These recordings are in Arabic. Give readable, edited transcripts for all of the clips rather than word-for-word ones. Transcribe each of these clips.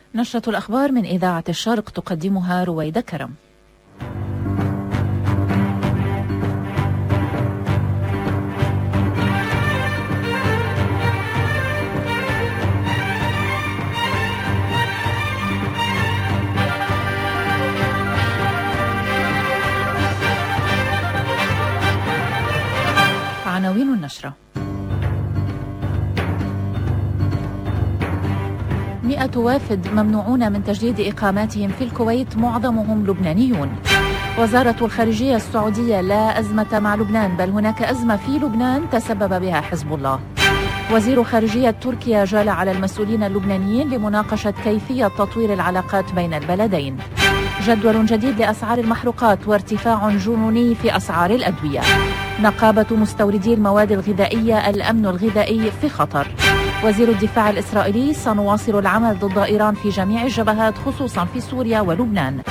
نشرة الأخبار من إذاعة الشرق تقدمها رويدة كرم. عناوين النشرة: 100 وافد ممنوعون من تجديد إقاماتهم في الكويت، معظمهم لبنانيون. وزارة الخارجية السعودية: لا أزمة مع لبنان، بل هناك أزمة في لبنان تسبب بها حزب الله. وزير خارجية تركيا جال على المسؤولين اللبنانيين لمناقشة كيفية تطوير العلاقات بين البلدين. جدول جديد لأسعار المحروقات وارتفاع جنوني في أسعار الأدوية. نقابة مستوردي المواد الغذائية: الأمن الغذائي في خطر. وزير الدفاع الإسرائيلي: سنواصل العمل ضد إيران في جميع الجبهات خصوصا في سوريا ولبنان.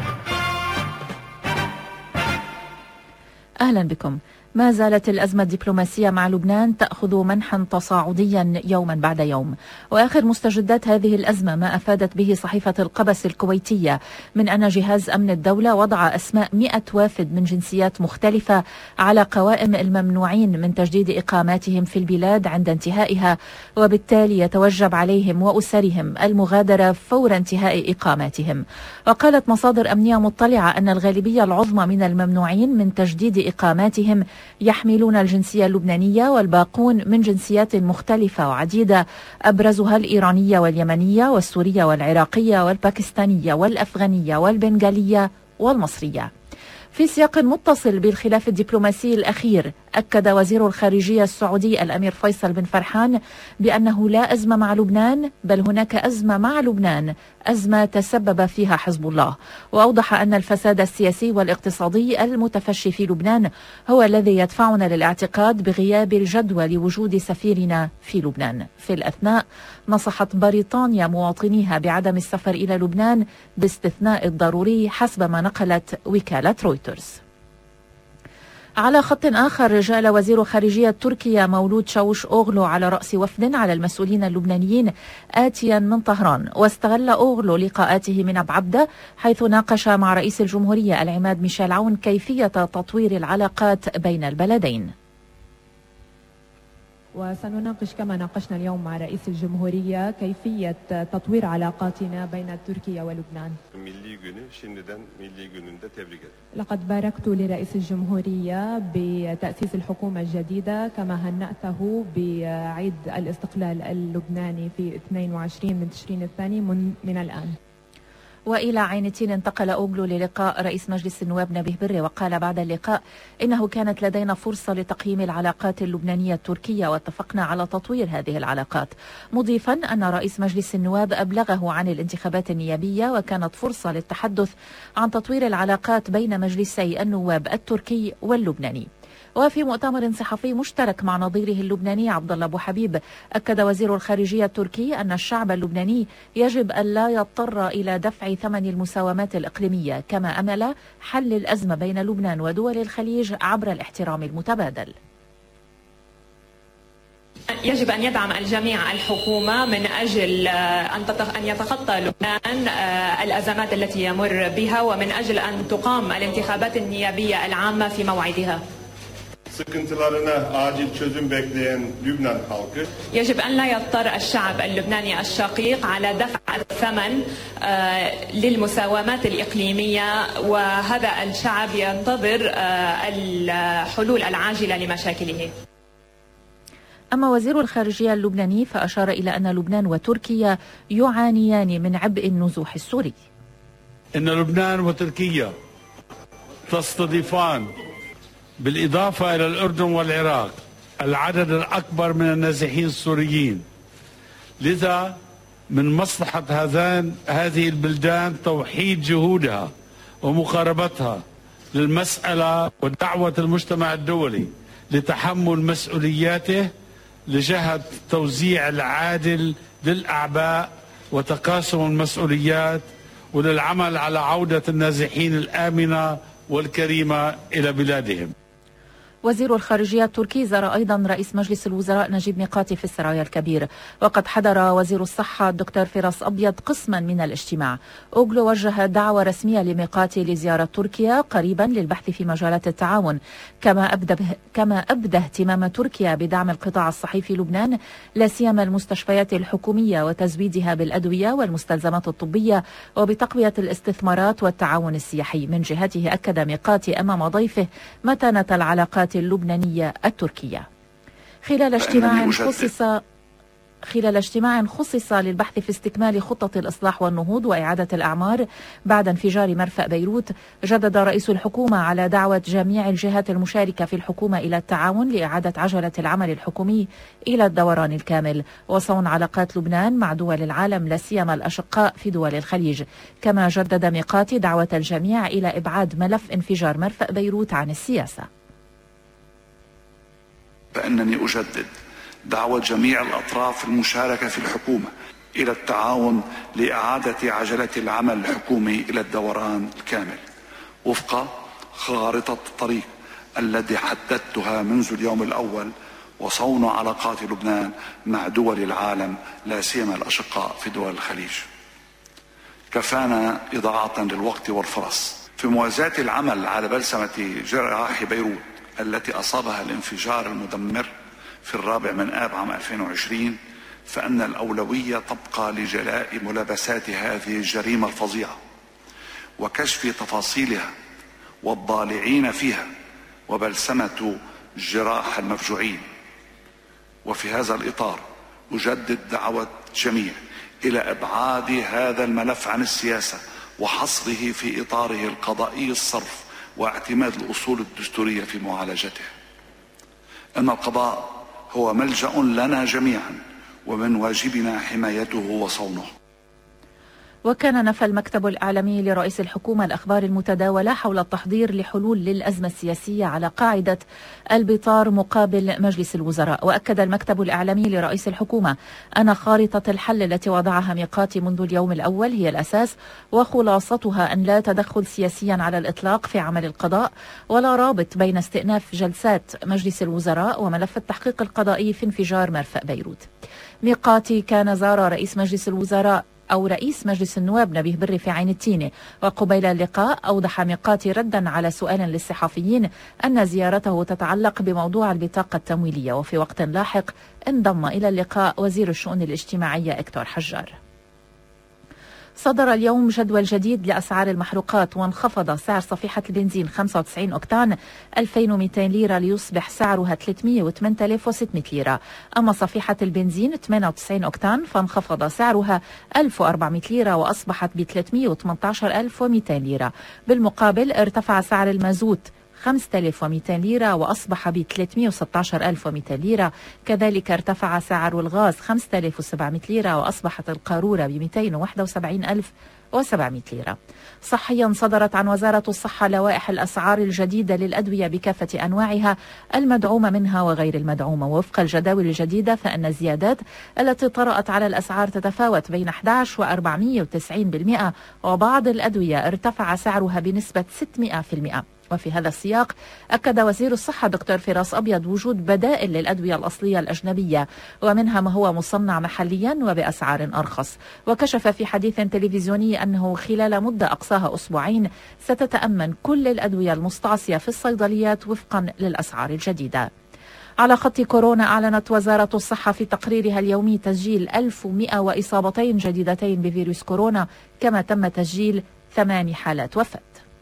أهلا بكم. ما زالت الأزمة الدبلوماسية مع لبنان تأخذ منحا تصاعديا يوما بعد يوم، وآخر مستجدات هذه الأزمة ما أفادت به صحيفة القبس الكويتية من أن جهاز أمن الدولة وضع أسماء 100 وافد من جنسيات مختلفة على قوائم الممنوعين من تجديد إقاماتهم في البلاد عند انتهائها، وبالتالي يتوجب عليهم وأسرهم المغادرة فور انتهاء إقاماتهم. وقالت مصادر أمنية مطلعة أن الغالبية العظمى من الممنوعين من تجديد إقاماتهم يحملون الجنسية اللبنانية، والباقون من جنسيات مختلفة وعديدة، أبرزها الإيرانية واليمنية والسورية والعراقية والباكستانية والأفغانية والبنغالية والمصرية. في سياق متصل بالخلاف الدبلوماسي الأخير، أكد وزير الخارجية السعودي الأمير فيصل بن فرحان بأنه لا أزمة مع لبنان، بل هناك أزمة مع لبنان، أزمة تسبب فيها حزب الله. وأوضح أن الفساد السياسي والاقتصادي المتفشي في لبنان هو الذي يدفعنا للاعتقاد بغياب الجدوى لوجود سفيرنا في لبنان. في الأثناء نصحت بريطانيا مواطنيها بعدم السفر إلى لبنان باستثناء الضروري، حسب ما نقلت وكالة رويترز. على خط آخر، جال وزير خارجية تركيا مولود شاوش أوغلو على رأس وفد على المسؤولين اللبنانيين آتيا من طهران، واستغل أوغلو لقاءاته من أبو عبدة حيث ناقش مع رئيس الجمهورية العماد ميشيل عون كيفية تطوير العلاقات بين البلدين. وسنناقش كما ناقشنا اليوم مع رئيس الجمهورية كيفية تطوير علاقاتنا بين تركيا ولبنان. لقد باركت لرئيس الجمهورية بتأسيس الحكومة الجديدة، كما هنأته بعيد الاستقلال اللبناني في 22 من تشرين الثاني من الآن. وإلى عين التين انتقل أوغلو للقاء رئيس مجلس النواب نبيه بري، وقال بعد اللقاء: إنه كانت لدينا فرصة لتقييم العلاقات اللبنانية التركية واتفقنا على تطوير هذه العلاقات، مضيفا أن رئيس مجلس النواب أبلغه عن الانتخابات النيابية، وكانت فرصة للتحدث عن تطوير العلاقات بين مجلسي النواب التركي واللبناني. وفي مؤتمر صحفي مشترك مع نظيره اللبناني عبد الله أبو حبيب، أكد وزير الخارجية التركي أن الشعب اللبناني يجب أن لا يضطر إلى دفع ثمن المساومات الإقليمية، كما أمل حل الأزمة بين لبنان ودول الخليج عبر الاحترام المتبادل. يجب أن يدعم الجميع الحكومة من أجل أن يتخطى لبنان الأزمات التي يمر بها، ومن أجل أن تقام الانتخابات النيابية العامة في موعدها. يجب أن لا يضطر الشعب اللبناني الشقيق على دفع الثمن للمساومات الإقليمية، وهذا الشعب ينتظر الحلول العاجلة لمشاكله. أما وزير الخارجية اللبناني فأشار إلى أن لبنان وتركيا يعانيان من عبء النزوح السوري. إن لبنان وتركيا تستضيفان بالإضافة إلى الأردن والعراق العدد الأكبر من النازحين السوريين، لذا من مصلحة هذه البلدان توحيد جهودها ومقاربتها للمسألة، ودعوة المجتمع الدولي لتحمل مسؤولياته لجهة توزيع العادل للأعباء وتقاسم المسؤوليات، وللعمل على عودة النازحين الآمنة والكريمة إلى بلادهم. وزير الخارجية التركي زار أيضا رئيس مجلس الوزراء نجيب ميقاتي في السرايا الكبير، وقد حضر وزير الصحة الدكتور فراس أبيض قسما من الاجتماع. أوغلو وجه دعوة رسمية لميقاتي لزيارة تركيا قريبا للبحث في مجالات التعاون، كما أبدى اهتمام تركيا بدعم القطاع الصحي في لبنان، لا سيما المستشفيات الحكومية وتزويدها بالأدوية والمستلزمات الطبية، وبتقوية الاستثمارات والتعاون السياحي. من جهته أكد ميقاتي أمام ضيفه متانة العلاقات اللبنانية التركية. خلال اجتماع خصص للبحث في استكمال خطة الإصلاح والنهوض وإعادة الأعمار بعد انفجار مرفأ بيروت، جدد رئيس الحكومة على دعوة جميع الجهات المشاركة في الحكومة إلى التعاون لإعادة عجلة العمل الحكومي إلى الدوران الكامل وصون علاقات لبنان مع دول العالم لا سيما الأشقاء في دول الخليج. كما جدد ميقاتي دعوة الجميع إلى إبعاد ملف انفجار مرفأ بيروت عن السياسة. فإنني أجدد دعوة جميع الأطراف المشاركة في الحكومة إلى التعاون لإعادة عجلة العمل الحكومي إلى الدوران الكامل وفق خارطة الطريق التي حددتها منذ اليوم الأول، وصون علاقات لبنان مع دول العالم لا سيما الأشقاء في دول الخليج. كفانا إضاعة للوقت والفرص في موازاة العمل على بلسمة جراح بيروت التي أصابها الانفجار المدمر في 4 آب عام 2020، فإن الأولوية تبقى لجلاء ملابسات هذه الجريمة الفظيعة وكشف تفاصيلها والضالعين فيها وبلسمة الجراح المفجوعين. وفي هذا الإطار أجدد دعوة الجميع إلى إبعاد هذا الملف عن السياسة وحصره في إطاره القضائي الصرف واعتماد الأصول الدستورية في معالجته. إن القضاء هو ملجأ لنا جميعا ومن واجبنا حمايته وصونه. وكان نفى المكتب الإعلامي لرئيس الحكومة الأخبار المتداولة حول التحضير لحلول للأزمة السياسية على قاعدة البطار مقابل مجلس الوزراء. وأكد المكتب الإعلامي لرئيس الحكومة أن خارطة الحل التي وضعها ميقاتي منذ اليوم الأول هي الأساس، وخلاصتها أن لا تدخل سياسيا على الإطلاق في عمل القضاء، ولا رابط بين استئناف جلسات مجلس الوزراء وملف التحقيق القضائي في انفجار مرفأ بيروت. ميقاتي كان زار رئيس مجلس الوزراء أو رئيس مجلس النواب نبيه بري في عين التينة، وقبيل اللقاء أوضح ميقاتي ردا على سؤال للصحفيين أن زيارته تتعلق بموضوع البطاقة التمويلية. وفي وقت لاحق انضم إلى اللقاء وزير الشؤون الاجتماعية إكتور حجار. صدر اليوم جدول جديد لأسعار المحروقات، وانخفض سعر صفيحة البنزين 95 أوكتان 2200 ليرة ليصبح سعرها 308,600 ليرة. أما صفيحة البنزين 98 أوكتان فانخفض سعرها 1400 ليرة وأصبحت ب 318,200 ليرة. بالمقابل ارتفع سعر المازوت 5200 ليرة وأصبح ب 316,200 ليرة. كذلك ارتفع سعر الغاز 5700 ليرة وأصبحت القارورة ب 271,700 ليرة. صحيا صدرت عن وزارة الصحة لوائح الأسعار الجديدة للأدوية بكافة أنواعها المدعومة منها وغير المدعومة. وفق الجداول الجديدة فإن الزيادات التي طرأت على الأسعار تتفاوت بين 11 و490%، وبعض الأدوية ارتفع سعرها بنسبة 600%. وفي هذا السياق أكد وزير الصحة دكتور فراس أبيض وجود بدائل للأدوية الأصلية الأجنبية، ومنها ما هو مصنع محليا وبأسعار أرخص. وكشف في حديث تلفزيوني أنه خلال مدة أقصاها أسبوعين ستتأمن كل الأدوية المستعصية في الصيدليات وفقا للأسعار الجديدة. على خط كورونا، أعلنت وزارة الصحة في تقريرها اليومي تسجيل 1100 إصابتين جديدتين بفيروس كورونا، كما تم تسجيل 8 حالات وفاة.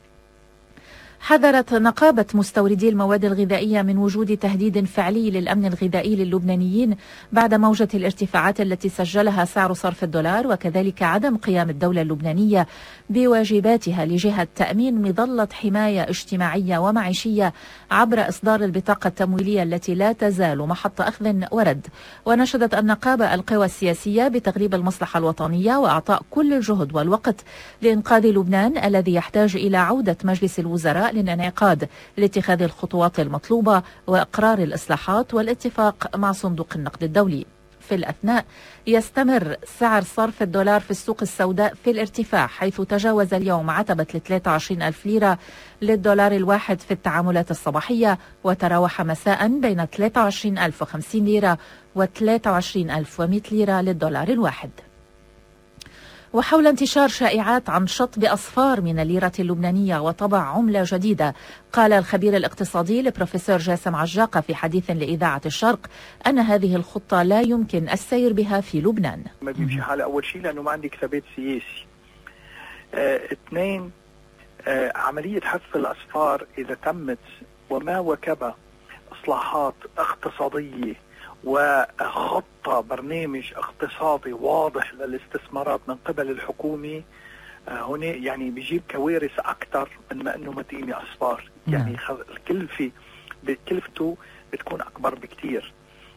حذرت نقابة مستوردي المواد الغذائية من وجود تهديد فعلي للأمن الغذائي للبنانيين بعد موجة الارتفاعات التي سجلها سعر صرف الدولار، وكذلك عدم قيام الدولة اللبنانية بواجباتها لجهة تأمين مظلة حماية اجتماعية ومعيشية عبر إصدار البطاقة التمويلية التي لا تزال محط أخذ ورد. ونشدت النقابة القوى السياسية بتغليب المصلحة الوطنية وإعطاء كل الجهد والوقت لإنقاذ لبنان الذي يحتاج إلى عودة مجلس الوزراء للانعقاد لاتخاذ الخطوات المطلوبة وإقرار الإصلاحات والاتفاق مع صندوق النقد الدولي. في في الأثناء يستمر سعر صرف الدولار في السوق السوداء في الارتفاع، حيث تجاوز اليوم عتبة 23,000 ليرة للدولار الواحد في التعاملات الصباحية، وتراوح مساء بين 23,050 ليرة و 23,100 ليرة للدولار الواحد. وحول انتشار شائعات عن شطب أصفار من الليرة اللبنانية وطبع عملة جديدة، قال الخبير الاقتصادي البروفيسور جاسم عجاقة في حديث لإذاعة الشرق أن هذه الخطة لا يمكن السير بها في لبنان. ما بيمشي حالة أول شيء لأنه ما عندك ثبات سياسي. اثنين، عملية حذف الأصفار إذا تمت وما وكب إصلاحات اقتصادية وخطة برنامج اقتصادي واضح للاستثمارات من قبل الحكومة، هنا يعني بيجيب كوارث أكثر من ما أنه ما تقيمي أصفار. يعني كلفته بتكون أكبر بكتير.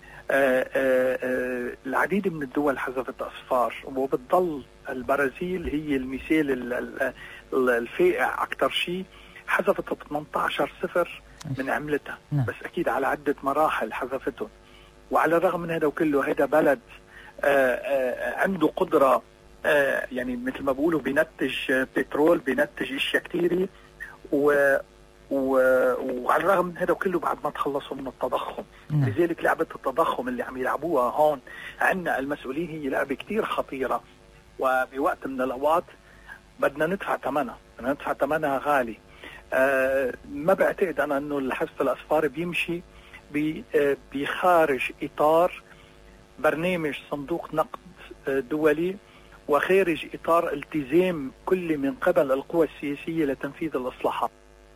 العديد من الدول حذفت أصفار، وبتضل البرازيل هي المثال الفائع أكثر شيء، حذفت 18 من عملتها، بس أكيد على عدة مراحل حذفتهم. وعلى الرغم من هذا وكله، هذا بلد عنده قدرة، يعني مثل ما بقولوا بينتج بترول، بينتج اشياء كثيرة، وعلى الرغم من هذا وكله بعد ما تخلصوا من التضخم. لذلك لعبة التضخم اللي عم يلعبوها هون عندنا المسؤولين هي لعبة كثير خطيرة، وبوقت من الأوقات بدنا ندفع ثمنها غالي. ما بعتقد أنا أنه حذف الأصفار بيمشي بخارج إطار برنامج صندوق نقد دولي، وخارج إطار التزام كل من قبل القوى السياسية لتنفيذ الإصلاحات.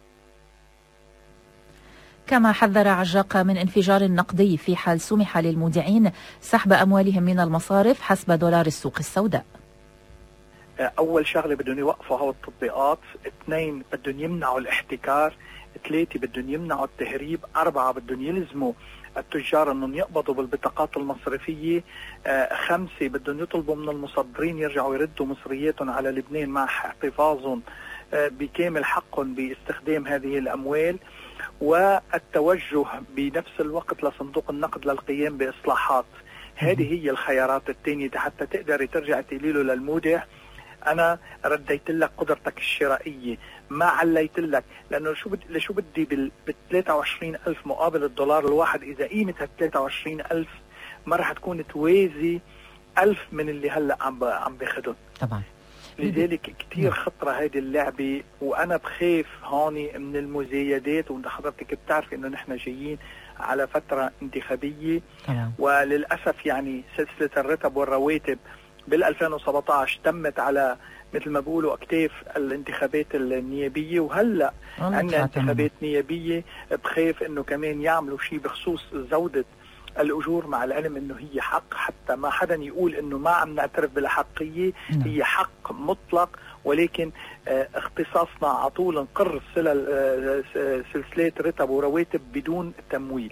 كما حذر عجاقة من انفجار نقدي في حال سمح للمودعين سحب أموالهم من المصارف حسب دولار السوق السوداء. أول شغلة بدهم يوقفوا هو التطبيقات، 2 بدهم يمنعوا الاحتكار، 3 بدهم يمنعوا التهريب، 4 بدهم يلزموا التجار انهم يقبضوا بالبطاقات المصرفية، 5 بدهم يطلبوا من المصدرين يرجعوا يردوا مصرياتهم على لبنان مع احتفاظهم بكامل حقهم باستخدام هذه الأموال، والتوجه بنفس الوقت لصندوق النقد للقيام بإصلاحات. هذه هي الخيارات الثانية حتى تقدري ترجع تقولي له للمودع أنا رديت لك قدرتك الشرائية، ما عليت لك، لأنه شو بدي بال 23,000 مقابل الدولار الواحد إذا قيمة هال 23,000 ما رح تكون توازي 1000 من اللي هلا عم باخدهم. طبعا. لذلك كتير خطرة هذه اللعبة، وأنا بخاف هون من المزايدات، وانت حضرتك بتعرف إنه نحن جايين على فترة انتخابية. طبعا. وللأسف يعني سلسلة الرتب والرواتب بال2017 تمت على مثل ما بقولوا أكتاف الانتخابات النيابية، وهلأ عندنا انتخابات نيابية. بخاف إنه كمان يعملوا شيء بخصوص زودة الأجور، مع العلم إنه هي حق، حتى ما حدا يقول إنه ما عم نعترف بالحقية، هي حق مطلق، ولكن اختصاصنا على طول نقر سلسلة رتب ورواتب بدون تمويل.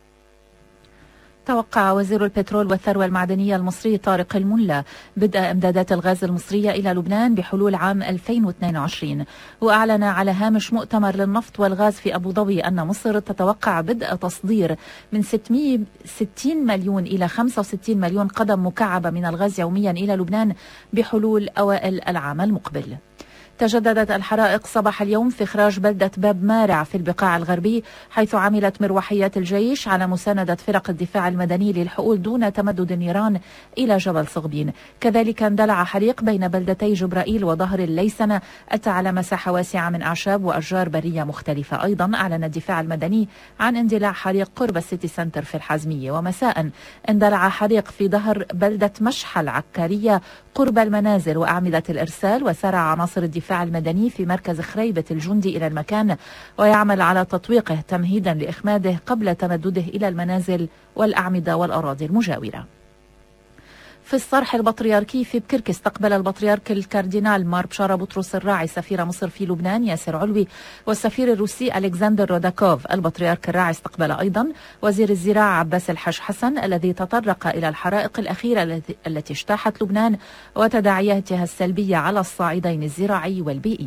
توقع وزير البترول والثروة المعدنية المصري طارق الملا بدء إمدادات الغاز المصرية إلى لبنان بحلول عام 2022، وأعلن على هامش مؤتمر للنفط والغاز في أبو ظبي أن مصر تتوقع بدء تصدير من 660 مليون إلى 65 مليون قدم مكعبة من الغاز يوميا إلى لبنان بحلول أوائل العام المقبل. تجددت الحرائق صباح اليوم في إخراج بلدة باب مارع في البقاع الغربي، حيث عملت مروحيات الجيش على مساندة فرق الدفاع المدني للحقول دون تمدد النيران إلى جبل صغبين. كذلك اندلع حريق بين بلدتي جبرائيل وظهر الليسنة أتى على مساحة واسعة من أعشاب وأشجار برية مختلفة. أيضا أعلن الدفاع المدني عن اندلاع حريق قرب السيتي سنتر في الحازمية. ومساء اندلع حريق في ظهر بلدة مشحى العكارية قرب المنازل وأعمدة الإرسال، وسارع عناصر الدفاع المدني في مركز خريبة الجندي إلى المكان ويعمل على تطويقه تمهيدا لإخماده قبل تمدده إلى المنازل والأعمدة والأراضي المجاورة. في الصرح البطريركي في بكرك استقبل البطريرك الكاردينال مار بشارة بطرس الراعي سفير مصر في لبنان ياسر علوي والسفير الروسي ألكسندر روداكوف. البطريرك الراعي استقبل أيضا وزير الزراعة عباس الحاج حسن الذي تطرق إلى الحرائق الأخيرة التي اجتاحت لبنان وتداعياتها السلبية على الصعيدين الزراعي والبيئي.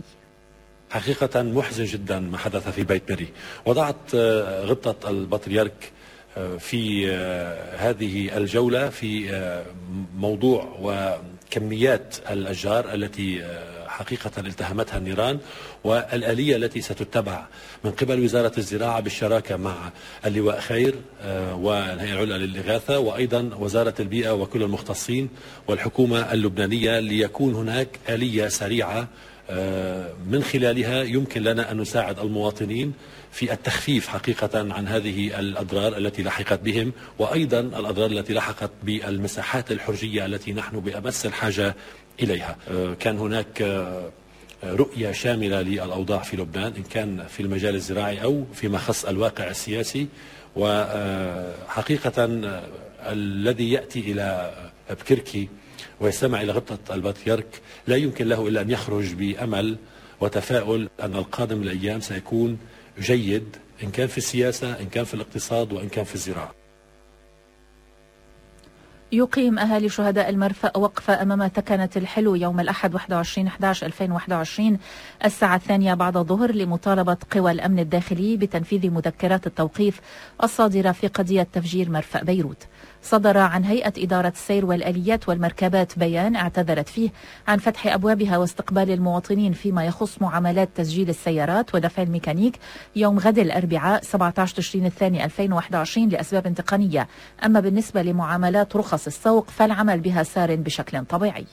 حقيقة محزن جدا ما حدث في بيت بري. وضعت غبطة البطريرك في هذه الجولة في موضوع وكميات الأشجار التي حقيقة التهمتها النيران، والآلية التي ستتبع من قبل وزارة الزراعة بالشراكة مع اللواء خير والهيئة العليا للإغاثة وأيضا وزارة البيئة وكل المختصين والحكومة اللبنانية، ليكون هناك آلية سريعة من خلالها يمكن لنا أن نساعد المواطنين في التخفيف حقيقة عن هذه الأضرار التي لحقت بهم، وأيضا الأضرار التي لحقت بالمساحات الحرجية التي نحن بأمس الحاجة إليها. كان هناك رؤية شاملة للأوضاع في لبنان إن كان في المجال الزراعي أو فيما خص الواقع السياسي، وحقيقة الذي يأتي إلى بكركي ويستمع إلى غبطة البطريرك لا يمكن له إلا أن يخرج بأمل وتفاؤل أن القادم الأيام سيكون جيد إن كان في السياسة، إن كان في الاقتصاد، وإن كان في الزراعة. يقيم أهالي شهداء المرفأ وقفة أمام تكنة الحلو يوم الأحد 21/11/2021 الساعة 2 بعد الظهر لمطالبة قوى الأمن الداخلي بتنفيذ مذكرات التوقيف الصادرة في قضية تفجير مرفأ بيروت. صدر عن هيئة إدارة السير والآليات والمركبات بيان اعتذرت فيه عن فتح أبوابها واستقبال المواطنين فيما يخص معاملات تسجيل السيارات ودفع الميكانيك يوم غد الأربعاء 17 تشرين الثاني 2021 لأسباب تقنية. أما بالنسبة لمعاملات رخص السوق فالعمل بها سار بشكل طبيعي.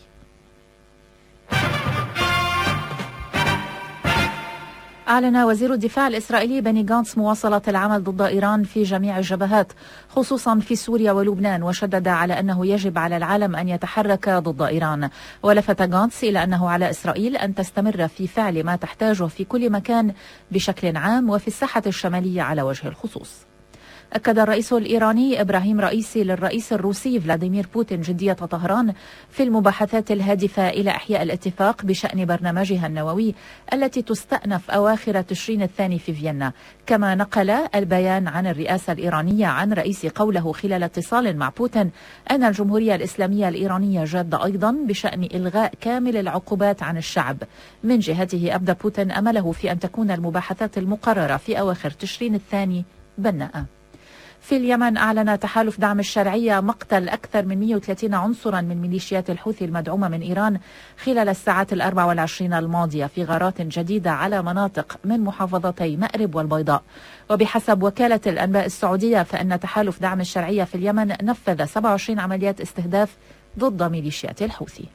أعلن وزير الدفاع الإسرائيلي بني غانتس مواصلة العمل ضد إيران في جميع الجبهات خصوصا في سوريا ولبنان، وشدد على أنه يجب على العالم أن يتحرك ضد إيران. ولفت غانتس إلى أنه على إسرائيل أن تستمر في فعل ما تحتاجه في كل مكان بشكل عام وفي الساحة الشمالية على وجه الخصوص. أكد الرئيس الإيراني إبراهيم رئيسي للرئيس الروسي فلاديمير بوتين جدية طهران في المباحثات الهادفة إلى إحياء الاتفاق بشأن برنامجها النووي التي تستأنف أواخر تشرين الثاني في فيينا. كما نقل البيان عن الرئاسة الإيرانية عن رئيس قوله خلال اتصال مع بوتين أن الجمهورية الإسلامية الإيرانية جادة أيضا بشأن إلغاء كامل العقوبات عن الشعب. من جهته أبدى بوتين أمله في أن تكون المباحثات المقررة في أواخر تشرين الثاني بناءة. في اليمن أعلن تحالف دعم الشرعية مقتل أكثر من 130 عنصرا من ميليشيات الحوثي المدعومة من إيران خلال الساعات 24 الماضية في غارات جديدة على مناطق من محافظتي مأرب والبيضاء. وبحسب وكالة الأنباء السعودية فإن تحالف دعم الشرعية في اليمن نفذ 27 عمليات استهداف ضد ميليشيات الحوثي.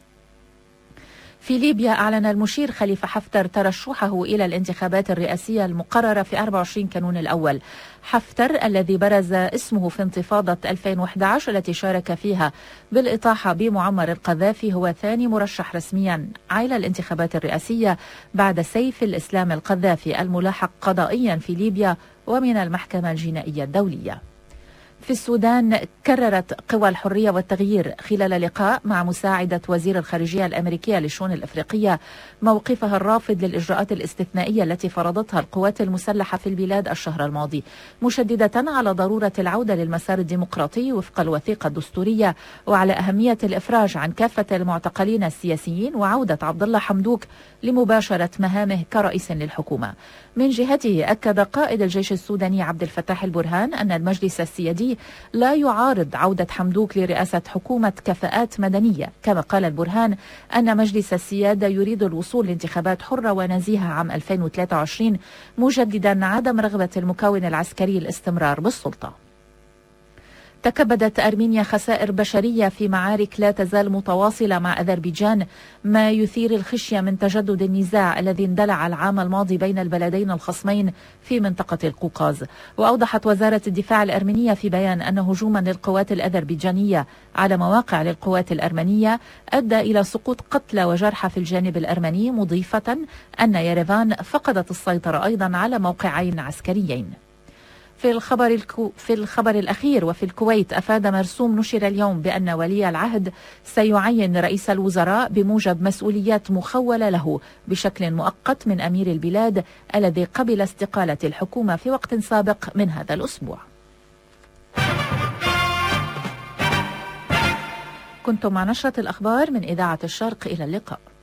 في ليبيا أعلن المشير خليفة حفتر ترشحه إلى الانتخابات الرئاسية المقررة في 24 كانون الأول. حفتر الذي برز اسمه في انتفاضة 2011 التي شارك فيها بالإطاحة بمعمر القذافي هو ثاني مرشح رسميا على الانتخابات الرئاسية بعد سيف الإسلام القذافي الملاحق قضائيا في ليبيا ومن المحكمة الجنائية الدولية. في السودان كررت قوى الحرية والتغيير خلال لقاء مع مساعدة وزير الخارجية الأمريكية للشؤون الأفريقية موقفها الرافض للإجراءات الاستثنائية التي فرضتها القوات المسلحة في البلاد الشهر الماضي، مشددة على ضرورة العودة للمسار الديمقراطي وفق الوثيقة الدستورية وعلى أهمية الإفراج عن كافة المعتقلين السياسيين وعودة عبد الله حمدوك لمباشرة مهامه كرئيس للحكومة. من جهته أكد قائد الجيش السوداني عبد الفتاح البرهان أن المجلس السيادي لا يعارض عودة حمدوك لرئاسة حكومة كفاءات مدنية. كما قال البرهان أن مجلس السيادة يريد الوصول لانتخابات حرة ونزيهة عام 2023 مجددا عدم رغبة المكون العسكري الاستمرار بالسلطة. تكبدت أرمينيا خسائر بشرية في معارك لا تزال متواصلة مع أذربيجان، ما يثير الخشية من تجدد النزاع الذي اندلع العام الماضي بين البلدين الخصمين في منطقة القوقاز. وأوضحت وزارة الدفاع الأرمينية في بيان أن هجوما للقوات الأذربيجانية على مواقع للقوات الأرمنية أدى إلى سقوط قتلى وجرحى في الجانب الأرمني، مضيفة أن يريفان فقدت السيطرة أيضا على موقعين عسكريين. في الخبر الأخير وفي الكويت أفاد مرسوم نشر اليوم بأن ولي العهد سيعين رئيس الوزراء بموجب مسؤوليات مخولة له بشكل مؤقت من أمير البلاد الذي قبل استقالة الحكومة في وقت سابق من هذا الأسبوع. كنتم مع نشرة الأخبار من إذاعة الشرق، إلى اللقاء.